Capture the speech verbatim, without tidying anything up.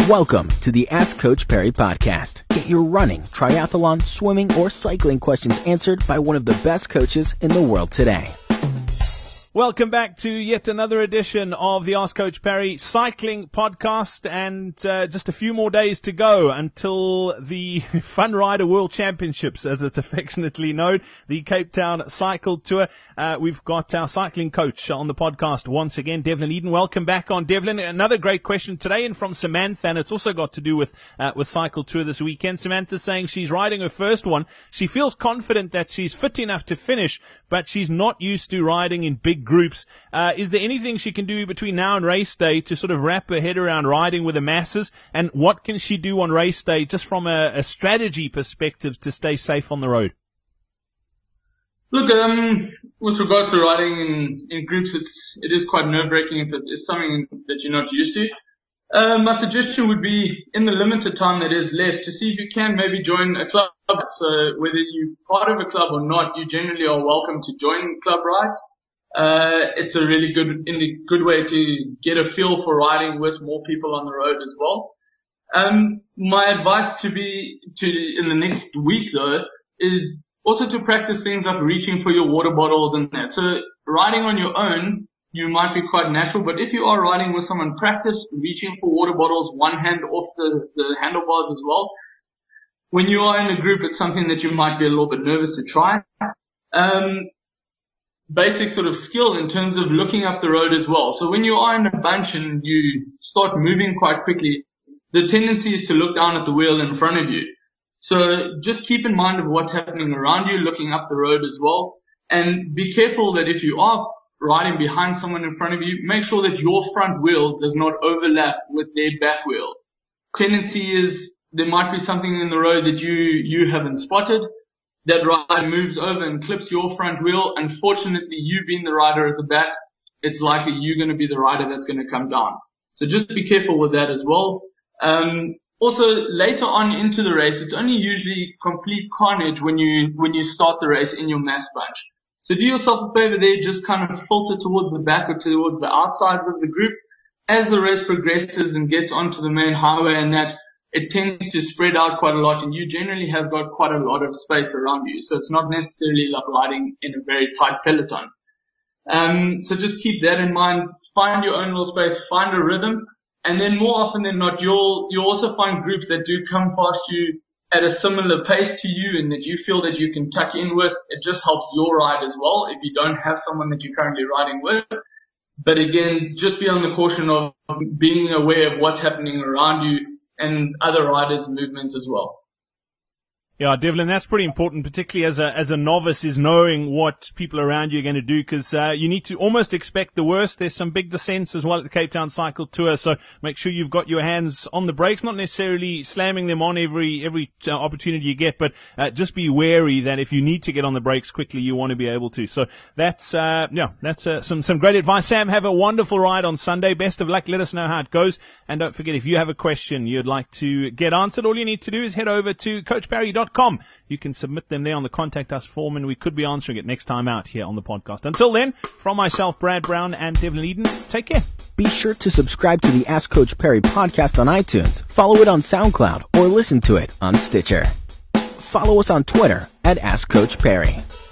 Welcome to the Ask Coach Perry podcast. Get your running, triathlon, swimming, or cycling questions answered by one of the best coaches in the world today. Welcome back to yet another edition of the Ask Coach Perry cycling podcast, and uh, just a few more days to go until the Fun Rider World Championships, as it's affectionately known, the Cape Town Cycle Tour. Uh, we've got our cycling coach on the podcast once again, Devlin Eden. Welcome back on, Devlin. Another great question today, and from Samantha, and it's also got to do with uh, with Cycle Tour this weekend. Samantha's saying she's riding her first one. She feels confident that she's fit enough to finish, but she's not used to riding in big groups. Uh, is there anything she can do between now and race day to sort of wrap her head around riding with the masses? And what can she do on race day just from a, a strategy perspective to stay safe on the road? Look, um, with regards to riding in, in groups, it's, it is quite nerve-wracking if it's something that you're not used to. Uh, my suggestion would be, in the limited time that is left, to see if you can maybe join a club. So whether you're part of a club or not, you generally are welcome to join club rides. Uh, it's a really good, in a good way to get a feel for riding with more people on the road as well. Um, my advice to be, to, in the next week though, is also to practice things like reaching for your water bottles and that. So riding on your own, you might be quite natural, but if you are riding with someone, practice reaching for water bottles, one hand off the, the handlebars as well. When you are in a group, it's something that you might be a little bit nervous to try. Um, basic sort of skill in terms of looking up the road as well. So when you are in a bunch and you start moving quite quickly, the tendency is to look down at the wheel in front of you. So just keep in mind of what's happening around you, looking up the road as well. And be careful that if you are riding behind someone in front of you, make sure that your front wheel does not overlap with their back wheel. Tendency is there might be something in the road that you, you haven't spotted. That rider moves over and clips your front wheel. Unfortunately, you being the rider at the back, it's likely you're going to be the rider that's going to come down. So just be careful with that as well. Um, also, later on into the race, it's only usually complete carnage when you when you start the race in your mass bunch. So do yourself a favor there, just kind of filter towards the back or towards the outsides of the group. As the race progresses and gets onto the main highway and that, it tends to spread out quite a lot, and you generally have got quite a lot of space around you. So it's not necessarily like riding in a very tight peloton. Um, so just keep that in mind. Find your own little space, find a rhythm, and then more often than not, you'll you'll also find groups that do come past you at a similar pace to you, and that you feel that you can tuck in with. It just helps your ride as well if you don't have someone that you're currently riding with. But again, just be on the caution of being aware of what's happening around you and other riders' movements as well. Yeah, Devlin, that's pretty important, particularly as a as a novice, is knowing what people around you are going to do, because uh, you need to almost expect the worst. There's some big descents as well at the Cape Town Cycle Tour, so make sure you've got your hands on the brakes, not necessarily slamming them on every every uh, opportunity you get, but uh, just be wary that if you need to get on the brakes quickly, you want to be able to. So that's uh, yeah, that's uh, some some great advice. Sam, have a wonderful ride on Sunday. Best of luck. Let us know how it goes, and don't forget, if you have a question you'd like to get answered, all you need to do is head over to coach perry dot com. You can submit them there on the Contact Us form, and we could be answering it next time out here on the podcast. Until then, from myself, Brad Brown, and Devlin Eden, take care. Be sure to subscribe to the Ask Coach Perry podcast on iTunes, follow it on SoundCloud, or listen to it on Stitcher. Follow us on Twitter at Ask Coach Perry.